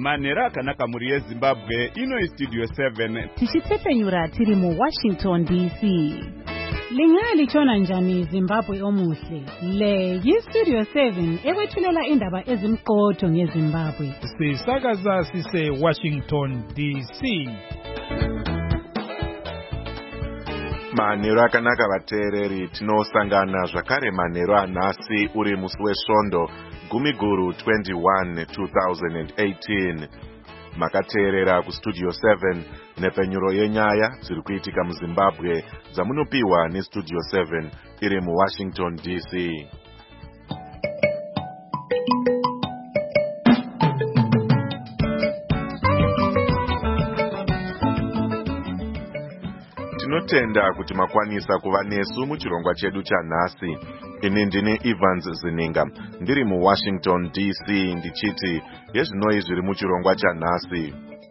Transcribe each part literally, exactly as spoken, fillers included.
manhero akanaka mhuri yezimbabwe. Ino istudio seven tichitepfenyura tiri mu Washington D C. Linga lichona njani Zimbabwe omuhle. Le yistudio seven ekwethulela indaba ezimqotho ngeZimbabwe. Sisakaza sise Washington D C. Manhero akanaka vateereri, tinosangana zvakare manhero anhasi uri musi wesvondo gumi guru twenty-one two thousand eighteen. Makateerera kustudio seven nepfenyuro yenyaya dziri kuitika muZimbabwe dzamunopiwa nestudio seven iri muWashington D C. Tinotenda kuti makwanisa kuva nesu muchirongwa chedu chanhasi. Ini ndini Evans Zininga, ndiri muWashington D C ndichiti yezvinoi zviri muchirongwa chanhasi.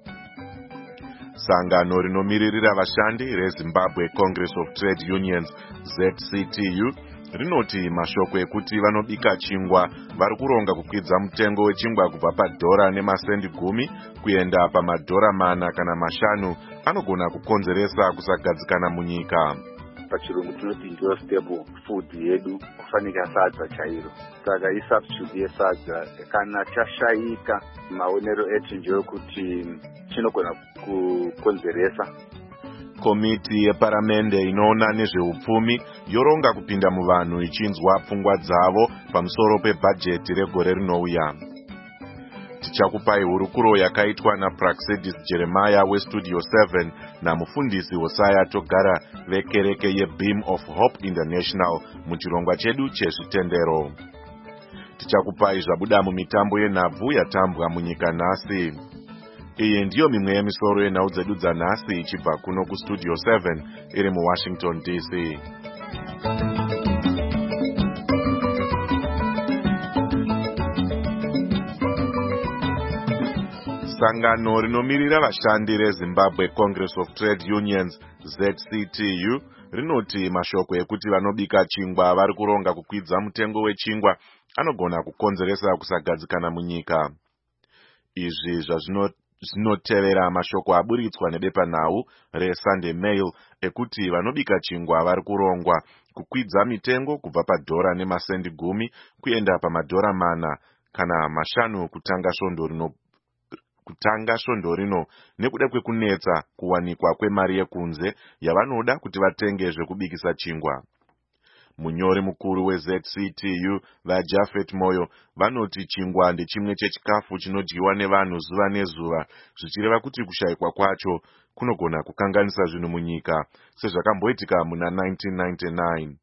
Sangano rinomiririra vashandi reZimbabwe Congress of Trade Unions Z C T U rinoti mashoko ekuti vanobika chingwa vari kuronga kukwidza mutengo wechingwa kubva padhora nemasendi gumi kuenda pamadhora mana kana mashanu anogona kukonzeresa kusagadzikana munyika. Pachirungu tinoti ndiyo stable food yedu kufanika sadza chairo. Saka isubstitute yesadza kana chashayika maonero etu ndeyokuti chinogona kukonzeresa. Komiti yeparamende inoona nezveupfumi yoronga kupinda muvanhu ichinzwa pfungwa dzavo pamusoro pebhajeti regore rinouya. Tichakupai hurukuro yakaitwa naPraxedis Jeremiah westudio seven namufundisi Hosea Togara vekereke yeBeam of Hope International muchirongwa chedu chezvitendero. Tichakupai zvabuda mumitambo yenhabvu yatambwa munyika nhasi. Iyi ndiyo mimwe yemisoro yenhau dzedu dzanhasi ichibva kuno kustudio seven iri muWashington D C. Sangano rinomirira vashandi reZimbabwe Congress of Trade Unions Z C T U rinoti mashoko ekuti vanobika chingwa vari kuronga kukwidza mutengo wechingwa anogona kukonzeresa kusagadzikana munyika. Izvi zvazvino zvinotevera mashoko aburitswa nebepanhau reSunday Mail ekuti vanobika chingwa vari kurongwa kukwidza mitengo kubva padhora nemasendi gumi kuenda pamadhora mana kana mashanu kutanga svondo rino kutanga svondo rino nekuda kwekunetsa kuwanikwa kwemari yekunze yavanoda kuti vatenge zvekubikisa chingwa. Munyori mukuru weZ C T U vaJafet Moyo vanoti chingwa ndechimwe chechikafu chinodyiwa nevanhu zuva nezuva, zvichireva kuti kushayikwa kwacho kunogona kukanganisa zvinhu munyika sezvakamboitika muna nineteen ninety-nine.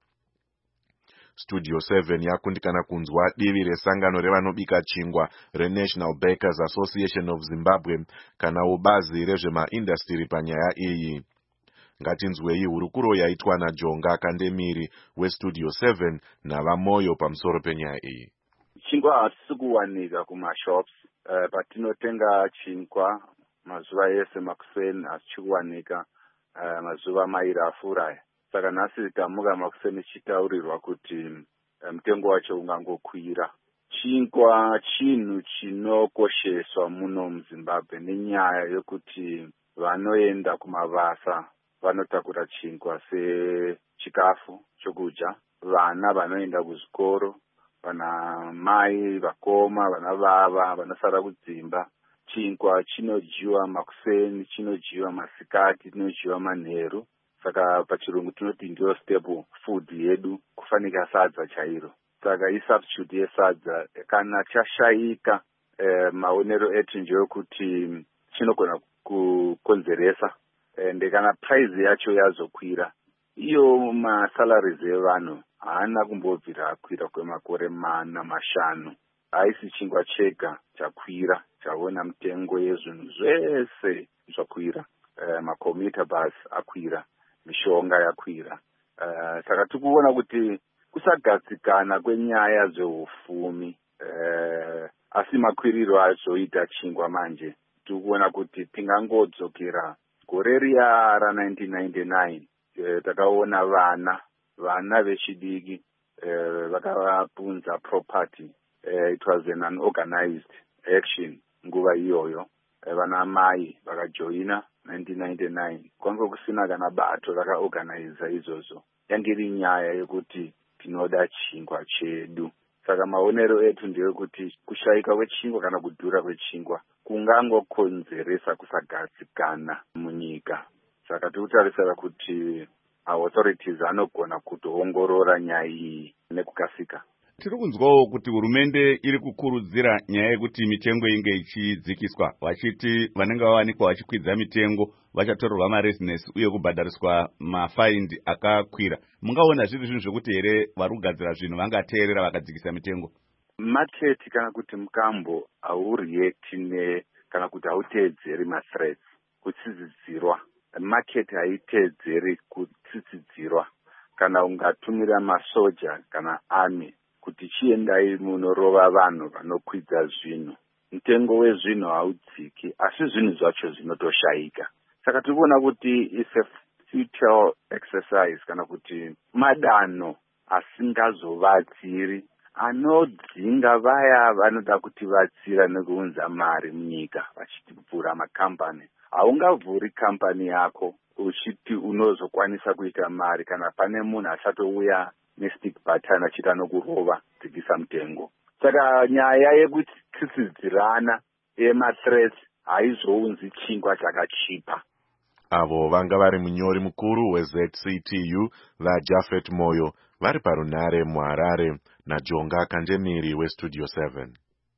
Studio seven yakundikana kunzwa divi resangano revanobika chingwa reNational Bakers Association of Zimbabwe kana ubazi rezvemaindastiri panyaya iyi. Ngatinzwei hurukuro yaitwa naJonga Kandemiri westudio seven navamoyo pamusoro penyaya iyi. Chingwa hasisi kuwanika kumashops. Uh, patinotenga chingwa mazuva yese makuseni hasisi kuwanika uh, mazuva mairi afuraya. Saka nhasi tamuka makuseni chitaurirwa kuti mutengo um, wacho ungangokwira. Chingwa chinhu chinokosheswa muno muZimbabwe nenyaya yokuti vanoenda kumabasa vanotakura chingwa sechikafu chokudya. Vana vanoenda kuzvikoro, vana mai vakoma, vana baba vanosara kudzimba. Chingwa chinodyiwa makuseni, chinodyiwa masikati, chinodyiwa manheru. Saka pachirungu tinoti ndiyo stable food yedu kufanika sadza chairo. Saka isubstitute yesadza kana chashayika eh, maonero etu ndeyokuti chinogona kukonzeresa. Ende kana price yacho yazokwira, iyo masalaries evanhu haana kumbobvira akwira kwemakore mana mashanu. Haisi chingwa chega chakwira, chaona mutengo yezvinhu zvese zvakwira. E, makomita basi akwira, mishonga yakwira. E, saka tikuona kuti kusagadzikana kwenyaya dzehufumi, e, asi makwiriro azoita chingwa manje. Tikuona kuti tingangodzokera gore riya ra nineteen ninety-nine e, takaona vana vana vechidiki e, vakapunza property. Uh, it was an unorganized action nguva iyoyo vana mai vakajoina nineteen ninety-nine kwanga kusina kana bato rakaorganiza izvozvo. Yange iri nyaya yekuti tinoda chingwa chedu. Saka maonero etu ndeyekuti kushaika kwechingwa kana kudhura kwechingwa kungangokonzeresa kusagadzikana munyika. Saka tirikutarisira kuti authorities anogona kutoongorora nyaya iyi nekukasika. Tiri kunzwawo kuti hurumende iri kukurudzira nyaya yekuti mitengo inge ichidzikiswa, vachiti vanenge vawanikwa vachikwidza mitengo vachatorerwa maresinesi uye kubhadhariswa mafaindi akakwira. Mungaona zviri zvinhu zvekuti here vari kugadzira zvinhu vangateerera vakadzikisa mitengo? Market kana kuti mukambo haurieti ne kana kuti hauteedzeri mathreats kutsidzidzirwa. Market haiteedzeri kutsidzidzirwa. Kana ungatumira masoja kana army kuti chiendai munorova vanhu vanokwidza zvinhu, mutengo wezvinhu haudziki, asi zvinhu zvacho zvinotoshaika. Saka tirikuona kuti it's a futile exercise kana kuti madanho asingazovatsiri anodzinga vaya vanoda kuti vatsira nekuunza mari munyika vachivhura makambani. Haungavhuri kambani yako uchiti unozokwanisa kuita mari kana pane munhu asatouya nestick button achita nokurova dzikisa mutengo. Saka nyaya yekutsitsidzirana yemathreats haizounzi chingwa chakachipa. Avo vanga vari munyori mukuru weZ C T U vaJafet Moyo vari parunare muHarare naJonga Kanjemiri weStudio seven.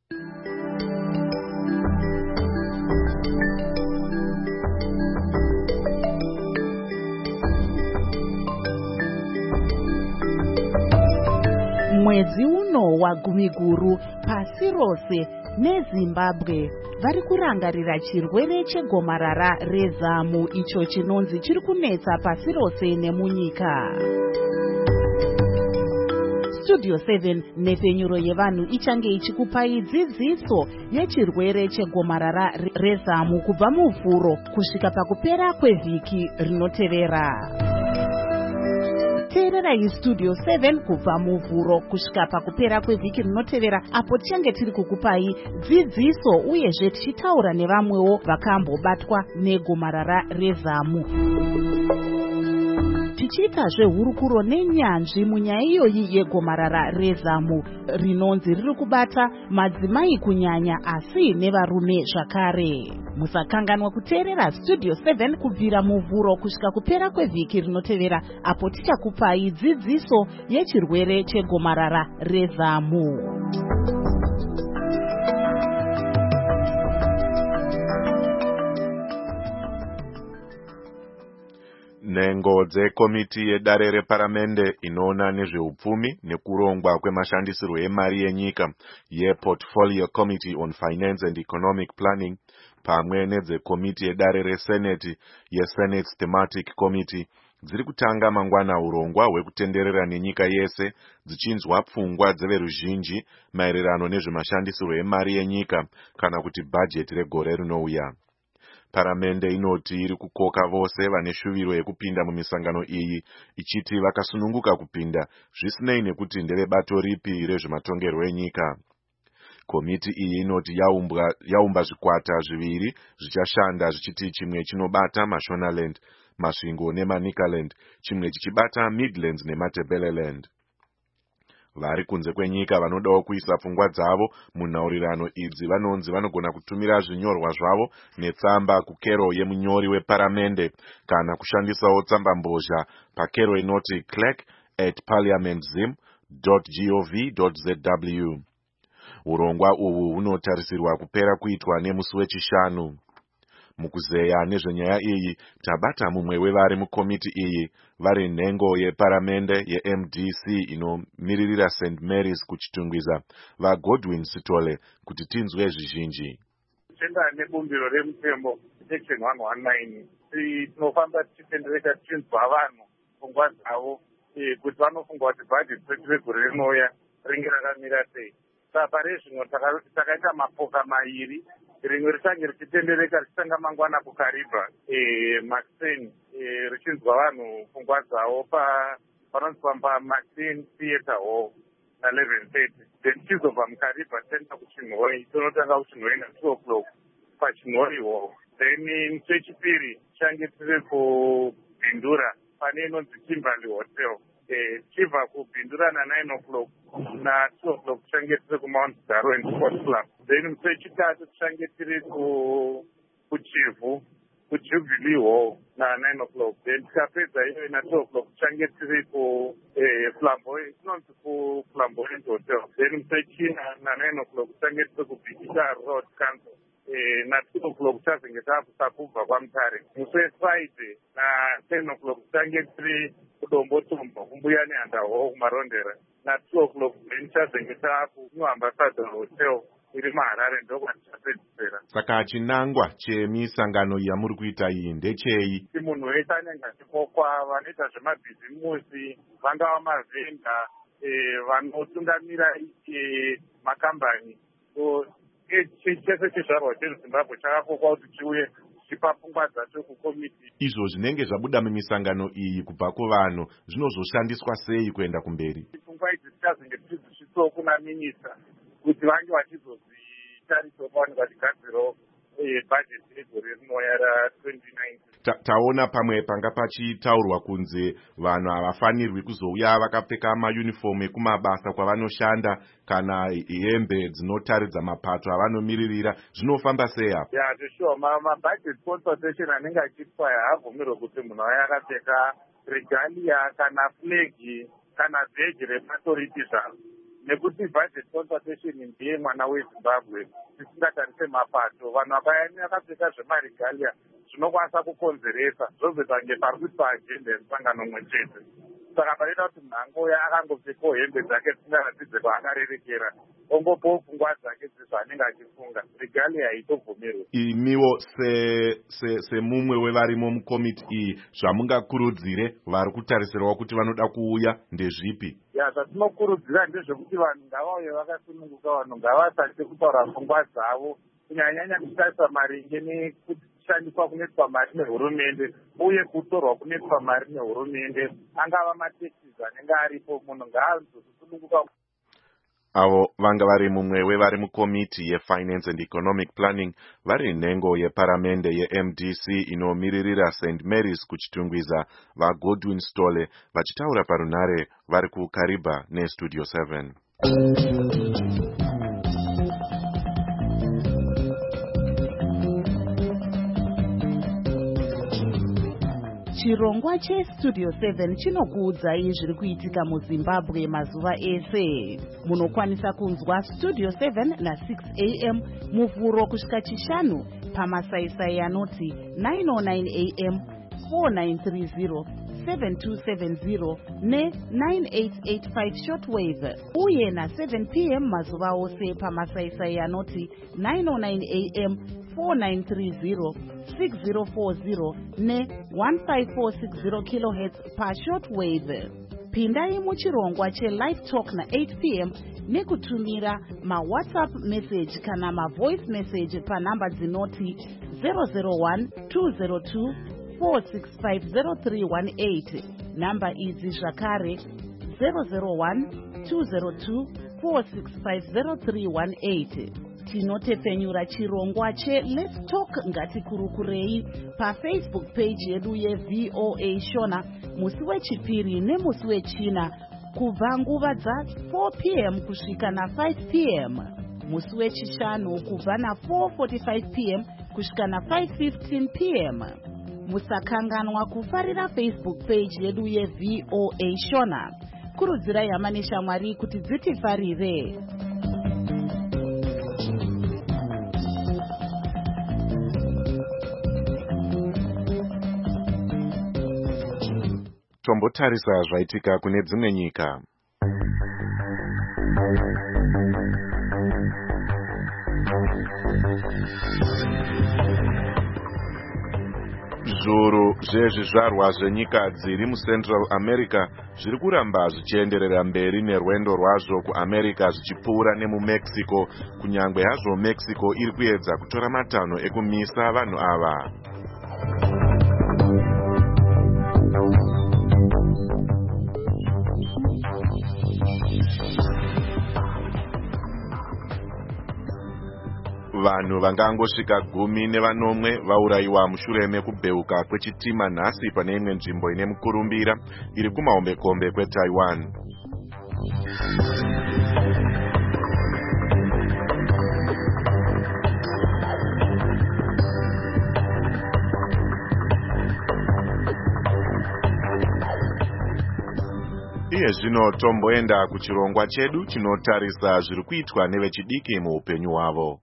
Mwedzi uno wagumiguru pasi rose neZimbabwe vari kurangarira chirwere chegomarara rezamu icho chinonzi chiri kunetsa pasi rose nemunyika. Studio seven nepfenyuro yevanhu ichange ichikupai dzidziso yechirwere chegomarara rezamu kubva muvhuro kusvika pakupera kwevhiki rinotevera. Teererai Studio seven kubva muvhuro kusvika pakupera kwevhiki rinotevera apo tichange tiri kukupai dzidziso uyezve tichitaura nevamwewo vakambobatwa negomarara rezamu. Tichiitazve hurukuro nenyanzvi munyaya iyoyi yegomarara rezamu rinonzi riri kubata madzimai kunyanya asi nevarume zvakare. Musakanganwa kuteerera Studio seven kubvira muvhuro kusvika kupera kwevhiki rinotevera apo tichakupai dzidziso yechirwere chegomarara rezamu. Nhengo dzekomiti yedare reparamende inoona nezveupfumi nekurongwa kwemashandisirwo emari yenyika yePortfolio Committee on Finance and Economic Planning pamwe nedzekomiti yedare reseneti yeSenate's Thematic Committee dziri kutanga mangwana urongwa hwekutenderera nenyika yese dzichinzwa pfungwa dzeveruzhinji maererano nezvemashandisirwo emari yenyika kana kuti bhajeti regore rinouya. Paramende inoti iri kukoka vose vane shuviro yekupinda mumisangano iyi ichiti vakasununguka kupinda zvisinei nekuti ndevebato ripi rezvematongerwo enyika. Komiti iyi inoti yaumba, yaumba zvikwata zviviri zvichashanda zvichiti chimwe chinobata Mashonaland, Masvingo neManicaland, chimwe chichibata Midlands neMatebeleland. Vari kunze kwenyika vanodawo kuisa pfungwa dzavo munhaurirano idzi vanonzi vanogona kutumira zvinyorwa zvavo netsamba kukero yemunyori weparamende kana kushandisawo tsamba mbozha pakero inoti clerk at parliamentzim dot gov dot z w. Urongwa uhu hunotarisirwa kupera kuitwa nemusi wechishanu. Mukuzeya nezvenyaya iyi tabata mumwe wevari mukomiti iyi vari nhengo yeparamende yeM D C inomiririra Saint Mary's kuchitungwiza vaGodwin Sitole kuti tinzwe zvizhinji. Tenda nebumbiro remutembo section one nineteen tinofamba tichitendereka tichinzwa vanhu pfungwa dzavo kuti vanofunga kuti bhajeti redu regore rinouya ringe rakamira sei. Saka rezvino takaita mapoka mairi, rimwe richange richitendereka richitanga mangwana kukaribha Maxen richinzwa vanhu pfungwa dzavo panonzi paMaxen Theatre Hall na-eleven thirty then tichizobva mukariba tienda kuchinhoi tinotanga kuchinhoi na-two o'clock pachinhoi hall then musi wechipiri tichange tiri kubhindura pane inonzi Kimberley Hotel. Tichibva kubhindura na-nine o'clock na-two o'clock tichange tiri kuMount Darwin Sport Club. Then musi wechitatu tichange tiri kuchivu kuJubilee Hall na-nine o'clock. Then tikapedza iyoyo na-two o'clock tichange tiri kuFlamboyant inonzi kuFlamboyant Hotel. Then musi wechina na-nine o'clock tichange tiri kuBikita Road Council. na-two o'clock tichazenge takusa kubva kwaMutare. Musi weFriday na-ten o'clock tichange tiri kudombotombo kumbuya neHandaho kumarondera. Na-two o'clock then tichazenge takuNuambassador Hotel iri muHarare ndokwatichapedzisira. Saka chinangwa chemisangano yamuri kuita iyi ndechei? Munhu wese anenge achikokwa vanoita zvemabhizimusi vangava mavhenda vanotungamira makambani. Chese chizvarwa chezimbabwe chakakokwa kuti chiuye chipa pfungwa dzacho kukomiti. Izvo zvinenge zvabuda mumisangano iyi kubva kuvanhu zvinozoshandiswa sei kuenda kumberi? Pfungwa idzi tichazenge tichizvisvitsawo kuna minista kuti vange vachizozvitariswa pavanenge vachigadzirawo bhajeti yegore rinouya ra-twenty nineteen. Taona pamwe panga pachitaurwa kunze vanhu havafanirwi kuzouya vakapfeka mayunifomu ekumabasa kwavanoshanda kana hembe dzinotaridza mapato avanomiririra. Zvinofamba sei apa? Ya zveshuwa mabudget consultation anenge achiitwa haabvumirwe kuti munhu aya akapfeka regalia kana flegi kana bheji repatoriti zvaro. Nekuti budget consultation ndiye mwana weZimbabwe tisingatarise mapato. Vanhu vayani vakapfeka zvemaregalia zvinokwanisa kukonzeresa zvozotange pari kuti paagenda yemusangano mumwe chete. Saka panoita kuti mhango akangopfekawo hembe dzake dzisingaratidze kwaakarerekera ongopawo pfungwa dzake dzezvaanenge achifunga. Regalia haitobvumirwe. Imiwo semumwe wevarimo mukomiti iyi zvamungakurudzire vari kutarisirwa kuti vanoda kuuya ndezvipi? Ya zvatinokurudzira ndezvekuti vanhu ngavauye vakasununguka, vanhu ngavasatye kutaura pfungwa dzavo kunyanyanya kutarisa maringe nekushandiswa kunoitwa mari nehurumende uye kutorwa kunoitwa mari nehurumende. Angava matekisi anenge aripo, munhu ngaazosununguka. Avo vanga vari mumwe wevari mukomiti yeFinance and Economic Planning vari nhengo yeparamende yeM D C inomiririra Saint Mary's kuchitungwiza vaGodwin Stole vachitaura parunare vari kuKariba neStudio seven. Chirongwa cheStudio seven chinokuudzai zviri kuitika muZimbabwe mazuva ese. Munokwanisa kunzwa Studio seven na six a m muvhuro kusvika chishanu pamasaisai anoti nine oh nine a m, four nine three zero, seven two seven zero ne nine eight eight five shortwave uye na seven p m mazuva ose pamasaisai anoti nine oh nine a m, four nine three zero, six zero four zero ne one five four six zero kilohertz pa shortwave. Pindai muchirongwa cheLive Talk na eight p m nekutumira maWhatsApp message kana mavoice message panhamba dzinoti zero zero one two zero two four six five zero three one eight. Namba idzi zvakare zero zero one two zero two four six five zero three one eight. Tinotepfenyura chirongwa cheLet's Talk ngatikurukurei paFacebook page yedu yeV O A Shona musi wechipiri nemusi wechina kubva nguva dza four p m kusvika na five p m, musi wechishanu kubva na four forty-five p m kusvika na five fifteen p m. Musakanganwa kufarira Facebook page yedu yeV O A Shona. Kurudzirai hama neshamwari kuti dzitifarire. Tombotarisa zvaitika kune dzimwe nyika. Zviuru zvezvizvarwa zvenyika dziri muCentral America zviri kuramba zvichienderera mberi nerwendo rwazvo kuAmerica zvichipfuura nemuMexico, kunyangwe hazvo Mexico iri kuedza kutora matanho ekumisa vanhu ava. Vanhu vangangosvika gumi nevanomwe vaurayiwa mushure mekubheuka kwechitima nhasi pane imwe nzvimbo ine mukurumbira iri kumahombekombe kweTaiwan. Iye zvino tomboenda kuchirongwa chedu chinotarisa zviri kuitwa nevechidiki muupenyu hwavo.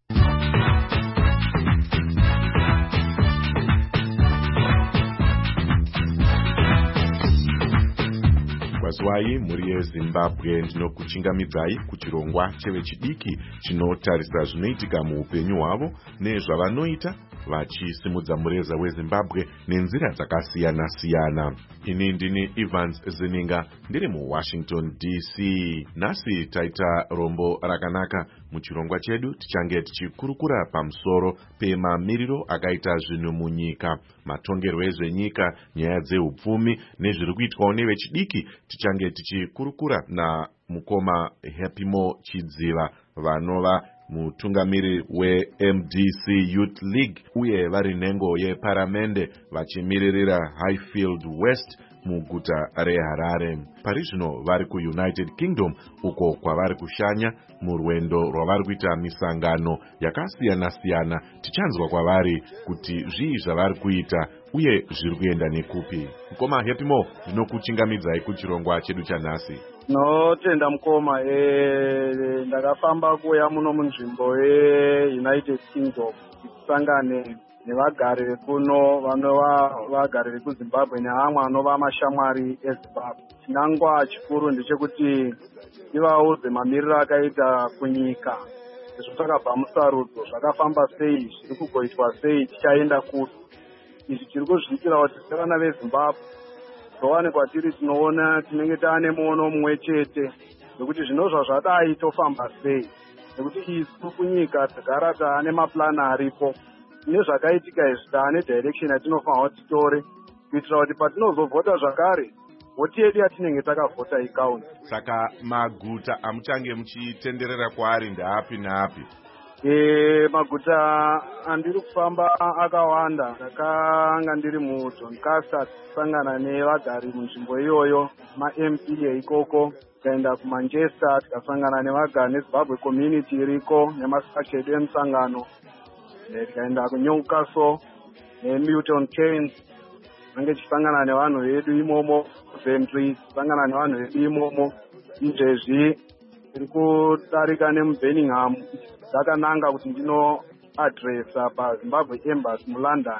Kwazwai muri yeZimbabwe, ndinokuchingamidzai kuchirongwa chevechidiki chinotarisa zvinoitika muupenyu hwavo nezvavanoita vachisimudza mureza weZimbabwe nenzira dzakasiyana siyana. Ini ndini Evans Zininga ndiri muWashington D C. Nhasi taita rombo rakanaka. Muchirongwa chedu tichange tichikurukura pamusoro pemamiriro akaita zvinhu munyika, matongerwo ezvenyika, nyaya dzehupfumi nezviri kuitwawo nevechidiki. Tichange tichikurukura na mukoma Happymo Chidziva vanova mutungamiri weM D C Youth League uye vari nhengo yeparamende vachimiririra Highfield West muguta reHarare. Pari zvino vari kuUnited Kingdom uko kwavari kushanya murwendo rwavari kuita misangano yakasiyana siyana. Tichanzwa kwavari kuti zvii zvavari kuita uye zviri kuenda nekupi. Mukoma Happymo, ndinokuchingamidzai kuchirongwa chedu chanhasi. Notenda mukoma, e ndakafamba kuya muno munzvimbo yeUnited Kingdom kusangane nevagari vekuno vanova vagari vekuZimbabwe neamwe anova mashamwari eZimbabwe. Chinangwa chikuru ndechekuti ivauze mamiriro akaita kunyika, zvatakabva musarudzo zvakafamba sei, zviri kugoitwa sei, tichaenda kupi. Izvi tiri kuzviitira kuti sevana veZimbabwe towanikwa tiri tinoona tinenge taane muono mumwe chete nekuti zvinozva zvadai tofamba sei, nekuti isu kunyika tagara taane maplani aripo nezvakaitika izvi taane direction yatinofanira kuti titore kuitira kuti patinozovhota zvakare vhoti yedu yatinenge takavhota ikaunti. Saka maguta amuchange muchitenderera kwaari ndaapi naapi? E, maguta andiri kufamba akawanda. Ndakanga ndiri muDoncaster kusangana nevagari munzvimbo iyoyo, maM P ikoko. Tikaenda kuManchester tikasangana nevagari neZimbabwe community iriko nemasacha edu emusangano. Tikaenda kuNewcastle neMilton Keynes ange tichisangana nevanhu vedu imomo. Ventry kusangana nevanhu vedu imomo. Izvezvi tiri kudarika nemuBirmingham ndakananga kuti ndino adresa paZimbabwe Embassy muLondon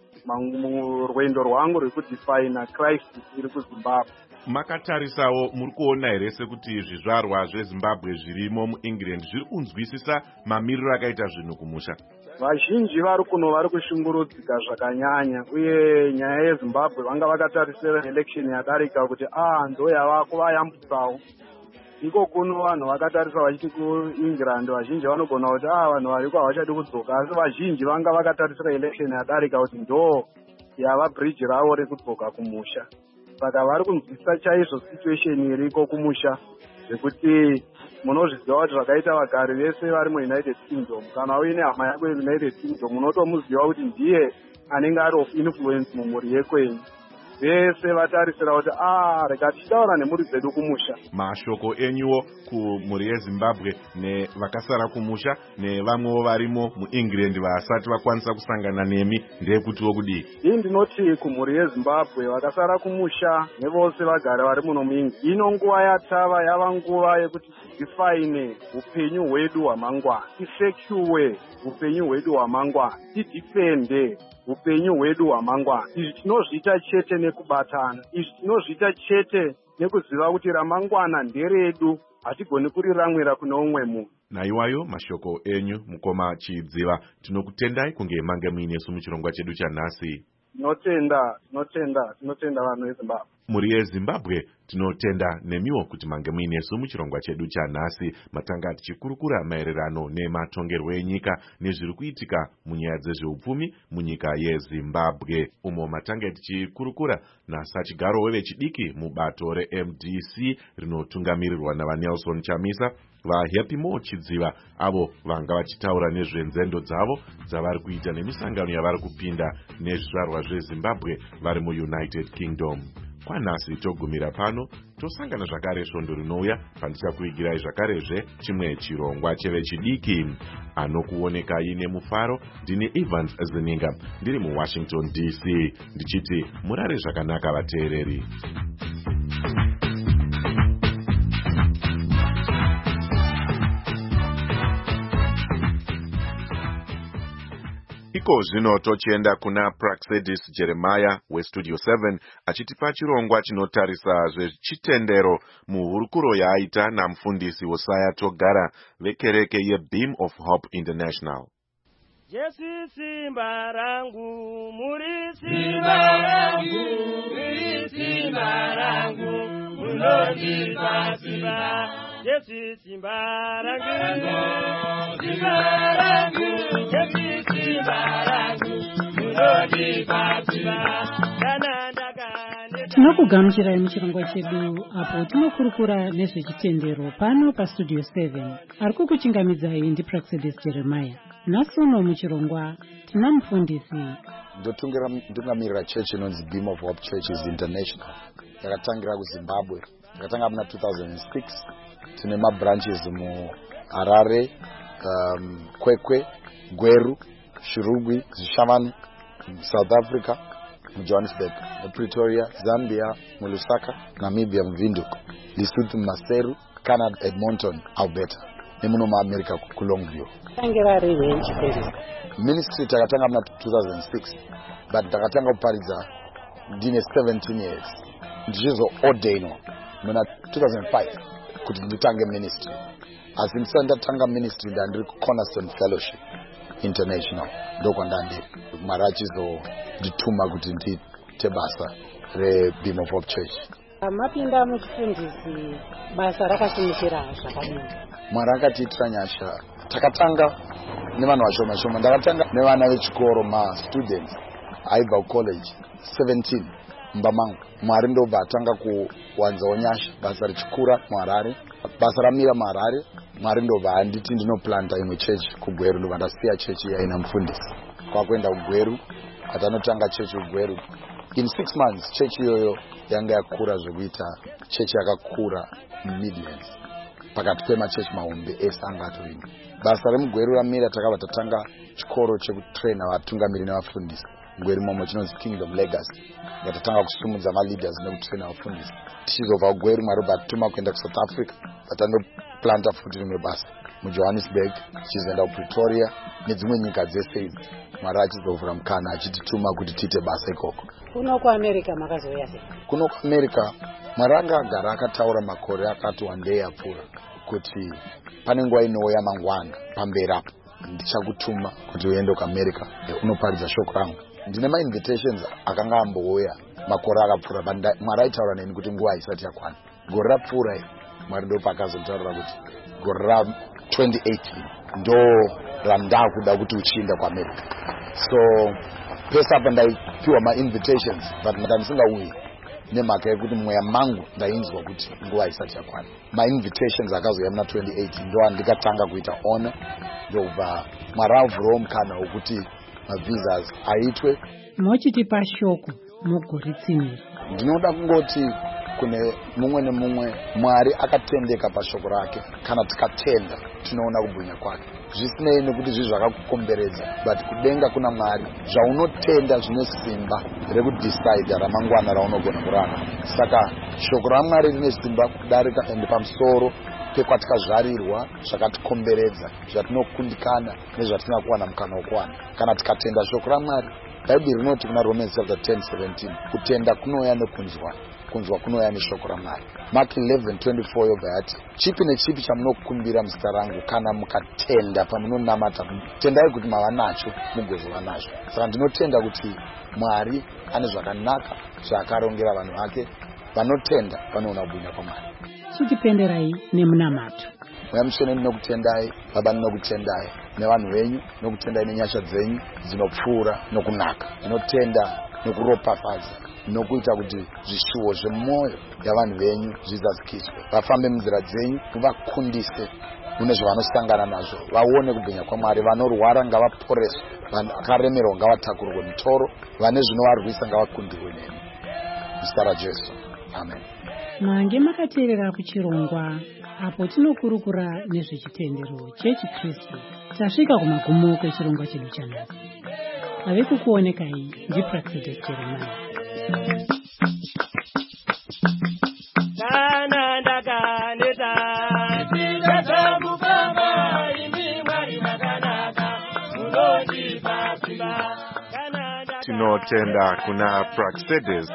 murwendo rwangu rwekudefina Christ iri kuZimbabwe. Makatarisawo muri kuona here sekuti zvizvarwa zveZimbabwe zvirimo muEngland zviri kunzwisisa mamiriro akaita zvinhu kumusha? Vazhinji vari kuno vari kushungurudzika zvakanyanya, uye nyaya yeZimbabwe vanga vakatarisira election yadarika kuti ah ndo yava kuvayambutsawo. Iko kuno vanhu vakatarisa vachiti kuEngland vazhinji vanogona kuti ah vanhu variko havachadi kudzoka, asi vazhinji vanga vakatarisira election yadarika kuti ndo yava bridge ravo rekudzoka kumusha. Saka vari kunzwisisa chaizvo situation iriko kumusha, zvekuti munozviziva kuti zvakaita vagari vese vari muUnited Kingdom. Kana uine hama yako yeUnited Kingdom unotomuziva kuti ndiye anenge ari of influence mumhuri yekwenyu. Vese vatarisira kuti ah rega tichitaura nemhuri dzedu kumusha. Mashoko enyuwo kumhuri yeZimbabwe nevakasara kumusha nevamwewo varimo muEngland vasati vakwanisa kusangana nemi ndeyekutiwo kudii? Ii ndinoti kumhuri yeZimbabwe vakasara kumusha nevose vagari vari muno muEngland, ino nguva yatava yava nguva yekuti tifaine upenyu hwedu hwamangwana, tisecure upenyu hwedu hwamangwana, tidifende upenyu hwedu hwamangwana. Izvi tinozviita chete nekubatana, izvi tinozviita chete nekuziva kuti ramangwana nderedu, hatigoni kuriramwira kune umwe munhu. Naiwayo mashoko enyu mukoma Chidziva, tinokutendai kunge mange muinesu muchirongwa chedu chanhasi. Tinotenda, tinotenda, tinotenda vanhu veZimbabwe. Muri yeZimbabwe tinotenda nemiwo kuti mange muinesu muchirongwa chedu chanhasi matanga tichikurukura maererano nematongerwo enyika nezviri kuitika munyaya dzezveupfumi munyika yeZimbabwe, umo matanga tichikurukura nasachigaro wevechidiki mubato reM D C rinotungamirirwa navaNelson Chamisa, vaHappy Mo Chidziva, avo vanga vachitaura nezvenzendo dzavo dzavari kuita nemisangano yavari kupinda nezvizvarwa zveZimbabwe vari muUnited Kingdom. Kwanhasi togumira pano, tosangana zvakare svondo rinouya pandichakuigirai zvakarezve chimwe chirongwa chevechidiki. Anokuonekai nemufaro ndine Evans Zininga, ndiri muWashington D C, ndichiti murare zvakanaka vateereri. Iko zvino tochienda kuna Praxedis Jeremiah weStudio seven achitipa chirongwa chinotarisa zvechitendero muhurukuro yaaita namufundisi Hosea Togara vekereke yeBeam of Hope International. Jesu simba rangu, muri simba rangu, muri simba rangu, munondipa simba. Jesu simba rangu, simba rangu, Jesu simba rangu, munondipa simba. Tinokugamuchirai muchirongwa chedu apo tinokurukura nezvechitendero pano paStudio seven. Ari kukuchingamidzai ndiPraxedis Jeremiah. Nhasi uno muchirongwa tina mufundisi ndotungamirira chechi inonzi Beam of Hope Churches International. Yakatangira kuZimbabwe, yakatanga muna two thousand six. Tine mabranches muHarare, um, Kwekwe, Gweru, Shirugwi, Zishavani, South Africa, Johannesburg, Pretoria, Zambia, Lusaka, Namibia, Mvinduku, Lesotho, Maseru, Canada, Edmonton, Alberta. Nemuno muAmerica ku Longview. Tangira rive chipiri. Ministry takatanga muna two thousand six, but takatanga kuparidza ndine seventeen years. Ndichizo ordainwa muna two thousand five kuti nditange ministry. Asi ndisandatanga ministry ndandiri ku Cornerstone Fellowship International. Ndoko ndandiri marachizo ndituma kuti ndiite basa reBeam of Hope Church. Mapinda muchifundisi basa rakasimukira zvakadini? Mwari akatiitira nyasha. Takatanga nevanhu vashoma shoma. Ndakatanga nevana vechikoro ma-students aibva kucollege seventeen mbamangu. Mwari ndobva atanga kuwanzawo nyasha. Basa richikura muHarare, basa ramira muHarare. Mwari ndobva anditi ndinoplanta imwe chechi kuGweru, ndobva ndasiya chechi yaina mufundisi. Kwakuenda kuGweru, atanotanga chechi kuGweru. In six months chechi iyoyo yanga yakura zvekuita chechi yakakura Midlands. Pakati pemachechi mahombe ese anga atorimo. Basa remugweru ramira takabva tatanga chikoro chekutraina vatungamiri nevafundisi. Mugweru momo chinonzi Kingdom Legacy. Yatatanga kusumudza maleaders nekutraina vafundisi. Tichizobva kugweru Mwari atituma kuenda kuSouth Africa. Tatanoplanta futi rimwe basa muJohannesburg, tichizoenda kuPretoria nedzimwe nyika dzese idzi. Mwari achizovhura mukana achitituma kuti tiite basa ikoko. Kuno kuAmerica makazoya sei? Kuno kuAmerica Mwari anga agara akataura makore akati wandei apfuura kuti pane nguva inouya mangwana pamberi apo ndichakutuma kuti uende kuAmerica unoparidza shoko rangu. Ndine ma-invitations akanga ambouya makore akapfuura. Mwari aitaura neni kuti nguva isati yakwana. Gore rapfuura iri Mwari ndo paakazotaurira kuti gore ra twenty eighteen ndo randakuda kuti uchienda kuAmerica. So pesa apa ndaipiwa ma-invitations but ndandisingauyi nemhaka yekuti mweya mangu ndainzwa kuti nguva isati yakwana. Ma-invitations akazoya muna twenty eighteen ndo andikatanga kuita honor, ndobva Mwari avhurawo mukana wokuti mavisas aitwe. Mochitipa shoko mugoritsimira. Ndinoda kungoti kune mumwe nemumwe Mwari akatendeka pashoko rake. Kana tikatenda tinoona kubwinya kwake. Zvisinei nekuti zvi zvakakukomberedza, but kudenga kuna Mwari. Zvaunotenda zvine simba rekudecide ramangwana raunogona kurarama. Saka shoko raMwari rine simba kudarika ende pamusoro pekwatikazvarirwa zvakatikomberedza, zvatinokundikana nezvatingakuwana mukana wokuwana. Kana tikatenda shoko raMwari, Bhaibheri rinoti kuna Romans chapter ten seventeen, kutenda kunouya nekunzwa, kunzwa kunouya neshoko raMwari. Mark eleven twenty-four yobva yati, chipi nechipi chamunokumbira muzita rangu kana mukatenda pamunonamata, tendai kuti mava nacho mugozova nacho. Saka ndinotenda kuti Mwari ane zvakanaka zvaakarongera vanhu vake, vanotenda vanoona kubwinya kwaMwari. chitipenderai nemunamato. Muyamiseni ndinokutendai Baba, ndinokutendai nevanhu venyu, ndinokutendai nenyasha dzenyu dzinopfuura nokunaka, ndinotenda nokuropafadza, nokuita kuti zvishuwo zvemwoyo yavanhu venyu zvizadzikiswe, vafambe munzira dzenyu, muvakundise mune zvavanosangana nazvo, vaone kubwinya kwaMwari. Vanorwara ngavaporeswe, vakaremerwa ngavatakurwe mitoro, vane zvinovarwisa ngavakundirwe nemi, muzita raJesu, amen. Mange makateerera kuchirongwa apo tinokurukura nezvechitendero chechiKristu. Tasvika kumagumo kwechirongwa chedu chanhasi. Ave kukuonekai ndiPraxedes Jeremiah. Kana ndakaneta ndinotambukamba imi Mwari makanaka munondipa simba. Tinotenda kuna Praxedes.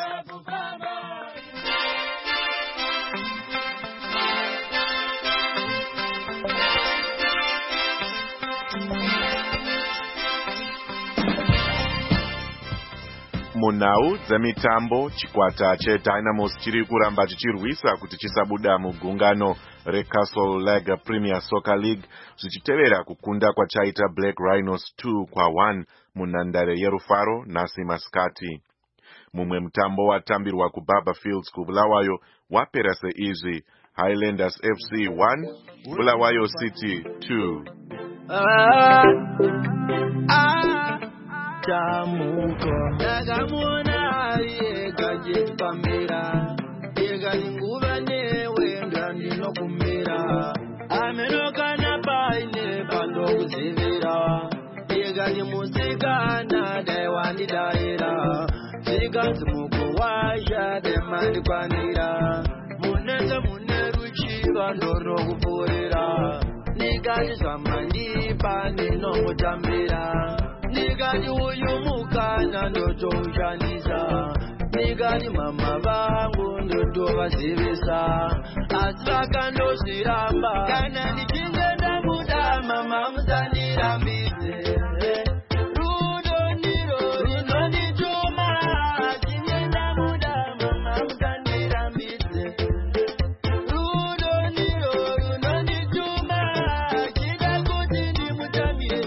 Munhau dzemitambo, chikwata cheDynamos chiri kuramba chichirwisa kuti chisabuda mugungano reCastle Lega Premier Soccer League zvichitevera kukunda kwachaita Black Rhinos two kwa one munhandare yeRufaro nhasi masikati. Mumwe mutambo watambirwa kuBaba Fields kuBulawayo wapera seizvi: Highlanders F C one, Bulawayo City two. Ah, ah. Tamuko ndakamona yega jepamira yega nguva newe ndandinokumira amenokana paine pandokuzivira yega ni musikana daiwandidaira zikanzi mukuwasha demandikwanira munenge mune ruchiva ndorokupfuurira nikati zvamandipa ndinomutambira nikati uyu mukana ndotoushandisa nikati mama vangu ndotovazivisa asi vakandozviramba kana ndichinge ndamuda mama musandirambidze rudo ndiro rinondituma achinge ndamuda mama musandirambidze rudo ndiro rinondituma achida kuti ndimutambire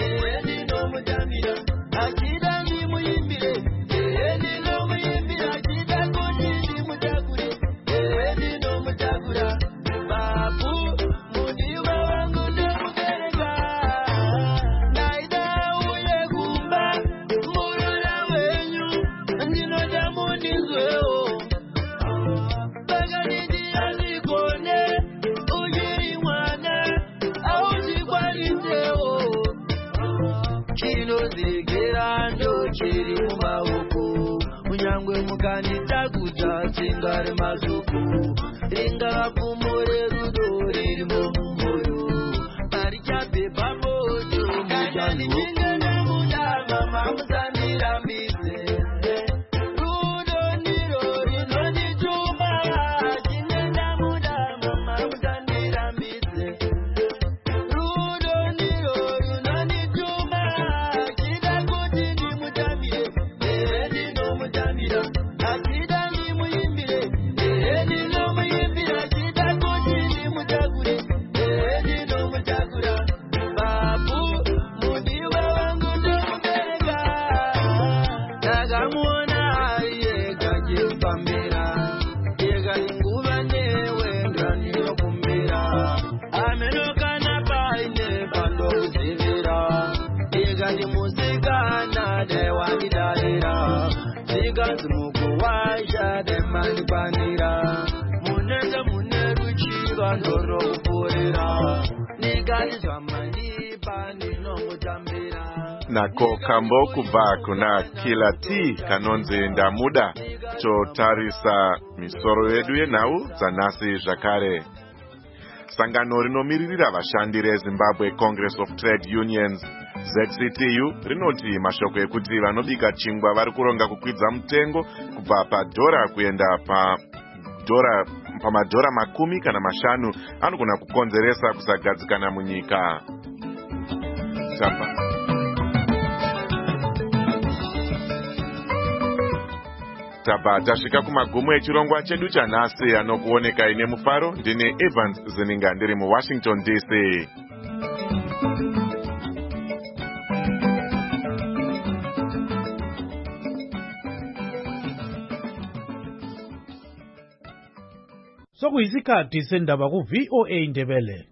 achida ndimuimbire ndinomuimbira achida kuti ndimutakure ndinomutakura babu mudiwa wangu ndomubereka ndaida uye kumba murura wenyu ndinoda mundinzwewo pakadidi andikone uchiri mwana auzikwanisewo chinozigera ndo chiri mumaoko kunyangwe mukanditakudza tsinga remazuku ringavapfumure rudo ririmo mumwoyo marichapepa moto mujanhuku ndamuda mama musandirambidze rudo ndiro rinondituma achinge ndamuda mama musandirambidze rudo ndiro rinondituma achida kuti ndimutambire ndinomutambira achida ndimuimbire ndinomuimbira achida kuti ndimutakure ndinomutakura babu mudiwa wangu ndomubereka ndakamuona yega jepambira yega inguva newe ndandinokumbira amenokana paine pandokuzivira yega ndimusikana daiwandidaira zikanzi mukuwasha demandikwanira munenge mune ruchiva ndorokupfuurira nikati zvamandipa ndinomutambira. Nako kambo kubva kuna Killer T kanonzi ndamuda totarisa misoro yedu yenhau dzanhasi zvakare. Sangano rinomiririra vashandi reZimbabwe Congress of Trade Unions Z C T U rinoti mashoko ekuti vanobika chingwa vari kuronga kukwidza mutengo kubva padhora kuenda pa dora pamadhora makumi kana mashanu anogona kukonzeresa kusagadzikana munyika. Chamba. tabva tasvika kumagumo echirongwa chedu chanhasi anokuoneka ine mufaro. Ndine Evans Zininga ndiri muWashington D C. Sokuyisikhathi sendaba ku V O A Ndebele.